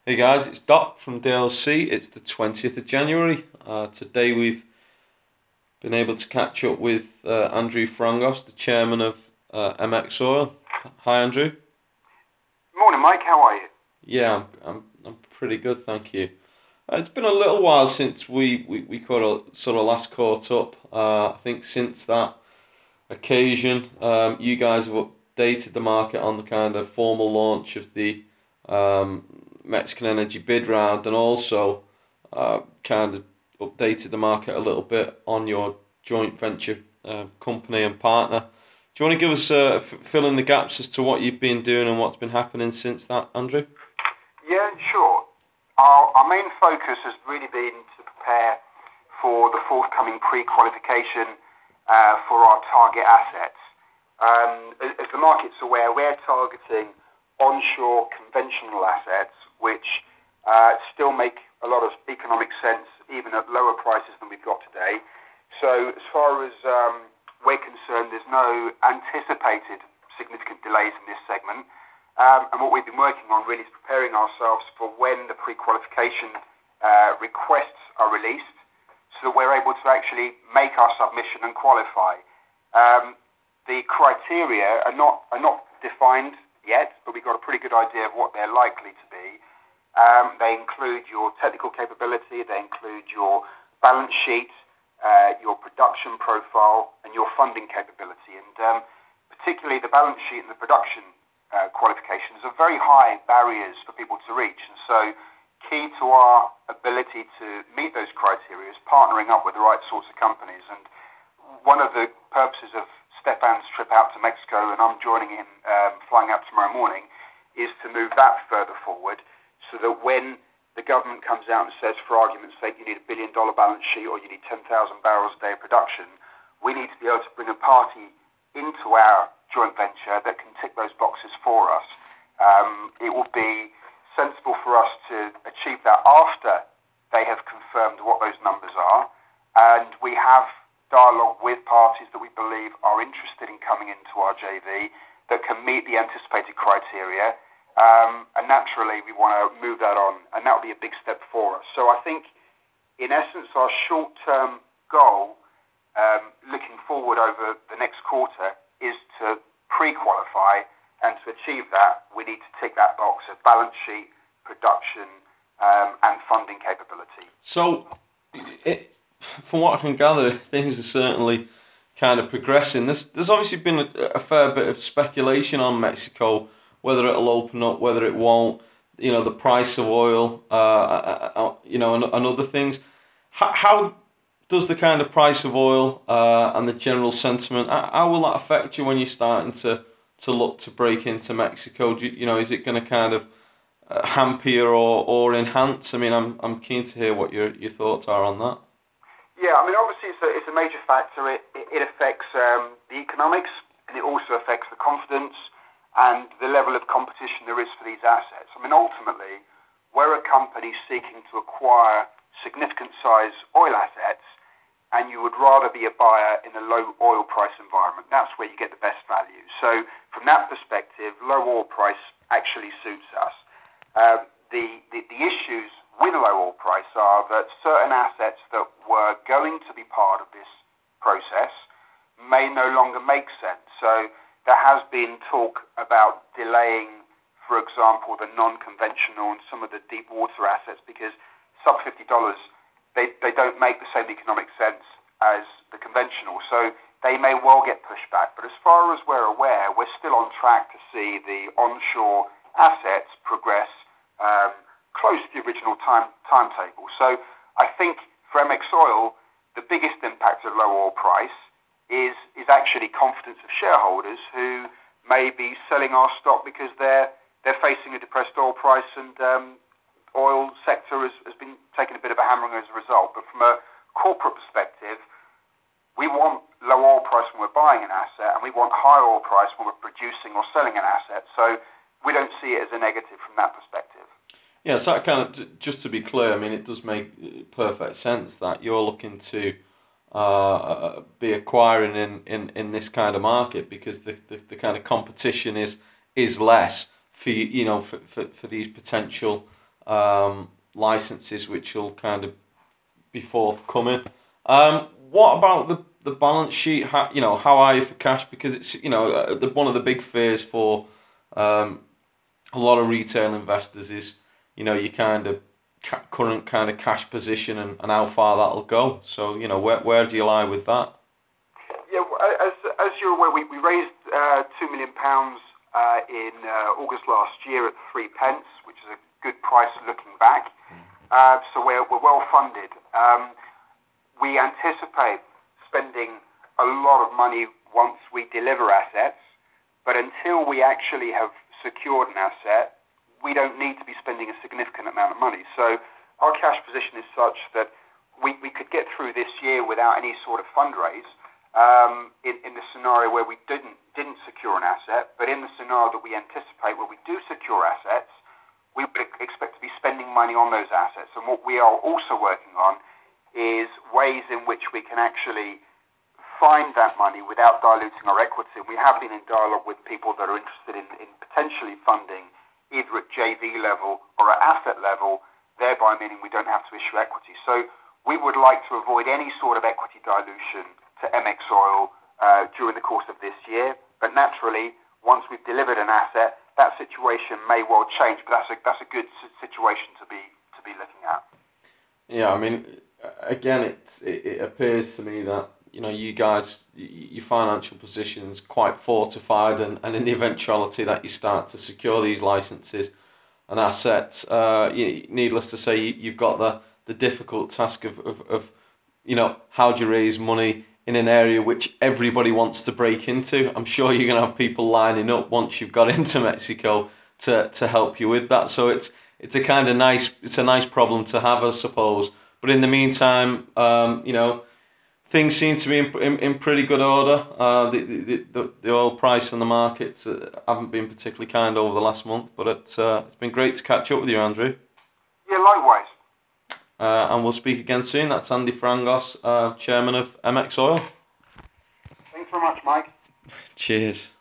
Hey guys, it's Doc from DLC. It's the 20th of January. Today we've been able to catch up with Andrew Frangos, the chairman of MX Oil. Hi Andrew. Morning, Mike. How are you? Yeah, I'm pretty good, thank you. It's been a little while since we sort of last caught up. I think since that occasion, you guys have updated the market on the kind of formal launch of the um, Mexican energy bid round, and also kind of updated the market a little bit on your joint venture company and partner. Do you want to give us fill in the gaps as to what you've been doing and what's been happening since that, Andrew? Yeah, sure. Our main focus has really been to prepare for the forthcoming pre-qualification for our target assets. As the market's aware, we're targeting onshore conventional assets, which still make a lot of economic sense even at lower prices than we've got today. So as far as we're concerned, there's no anticipated significant delays in this segment. And what we've been working on really is preparing ourselves for when the pre-qualification requests are released so that we're able to actually make our submission and qualify. The criteria are not defined yet, but we've got a pretty good idea of what they're likely to be. They include your technical capability, they include your balance sheet, your production profile, and your funding capability. And particularly the balance sheet and the production qualifications are very high barriers for people to reach. And so key to our ability to meet those criteria is partnering up with the right sorts of companies. And one of the purposes of Stefan's trip out to Mexico, and I'm joining him flying out tomorrow morning, is to move that further forward so that when the government comes out and says, for argument's sake, you need $1 billion balance sheet or you need 10,000 barrels a day of production, we need to be able to bring a party into our joint venture that can tick those boxes for us. It will be sensible for us to achieve that after they have confirmed what those numbers are, and we have dialogue with parties that we believe are interested in coming into our JV that can meet the anticipated criteria. And naturally, we want to move that on, and that will be a big step for us. So I think, in essence, our short-term goal, looking forward over the next quarter, is to pre-qualify, and to achieve that, we need to tick that box of balance sheet, production, and funding capability. So, from what I can gather, things are certainly kind of progressing. There's obviously been a fair bit of speculation on Mexico, whether it'll open up, whether it won't. You know, the price of oil, and other things. How does the kind of price of oil and the general sentiment, how will that affect you when you're starting to look to break into Mexico? Is it going to kind of hamper or enhance? I mean, I'm keen to hear what your thoughts are on that. Yeah, I mean, obviously it's a major factor. It affects the economics, and it also affects the confidence and the level of competition there is for these assets. I mean, ultimately, we're a company seeking to acquire significant size oil assets, and you would rather be a buyer in a low oil price environment. That's where you get the best value. So from that perspective, low oil price actually suits us. The issues with low oil price are that certain assets that were going to be part of this process may no longer make sense. So there has been talk about delaying, for example, the non-conventional and some of the deep water assets because sub $50, they don't make the same economic sense as the conventional. So they may well get pushed back. But as far as we're aware, we're still on track to see the onshore assets progress close to the original timetable. So I think for MX Oil, the biggest impact of low oil price is actually confidence of shareholders who may be selling our stock because they're facing a depressed oil price, and oil sector has been taking a bit of a hammering as a result. But from a corporate perspective, we want low oil price when we're buying an asset, and we want high oil price when we're producing or selling an asset. So we don't see it as a negative from that perspective. Yeah, so that kind of, just to be clear, I mean, it does make perfect sense that you're looking to be acquiring in this kind of market because the kind of competition is less for you know for these potential licenses which will kind of be forthcoming. What about the balance sheet? How are you for cash? Because it's one of the big fears for um, a lot of retail investors is your kind of current kind of cash position and how far that'll go. So where do you lie with that? Yeah, as you're aware, we raised £2 million in August last year at 3p, which is a good price looking back. So we're well funded. We anticipate spending a lot of money once we deliver assets, but until we actually have secured an asset, we don't need to be spending a significant amount of money. So our cash position is such that we could get through this year without any sort of fundraise. In the scenario where we didn't secure an asset, but in the scenario that we anticipate where we do secure assets, we would expect to be spending money on those assets. And what we are also working on is ways in which we can actually find that money without diluting our equity. We have been in dialogue with people that are interested in potentially funding either at JV level or at asset level, thereby meaning we don't have to issue equity. So we would like to avoid any sort of equity dilution to MX Oil during the course of this year. But naturally, once we've delivered an asset, that situation may well change. But that's a good situation to be looking at. Yeah, I mean, again, it appears to me that you guys, your financial position is quite fortified, and in the eventuality that you start to secure these licenses and assets, needless to say, you've got the difficult task of how do you raise money in an area which everybody wants to break into. I'm sure you're going to have people lining up once you've got into Mexico to help you with that. So it's a kind of it's a nice problem to have, I suppose. But in the meantime, things seem to be in pretty good order. The oil price and the markets haven't been particularly kind over the last month, but it's been great to catch up with you, Andrew. Yeah, likewise. And we'll speak again soon. That's Andy Frangos, Chairman of MX Oil. Thanks very much, Mike. Cheers.